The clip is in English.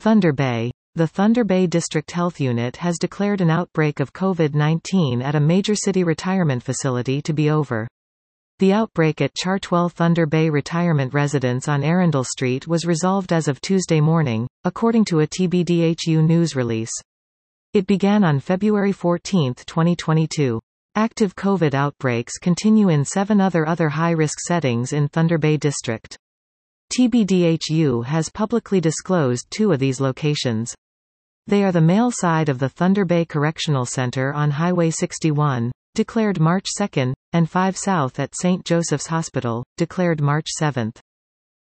Thunder Bay. The Thunder Bay District Health Unit has declared an outbreak of COVID-19 at a major city retirement facility to be over. The outbreak at Chartwell Thunder Bay Retirement Residence on Arundel Street was resolved as of Tuesday morning, according to a TBDHU news release. It began on February 14, 2022. Active COVID outbreaks continue in 7 other high-risk settings in Thunder Bay District. TBDHU has publicly disclosed 2 of these locations. They are the male side of the Thunder Bay Correctional Center on Highway 61, declared March 2, and 5 South at St. Joseph's Hospital, declared March 7.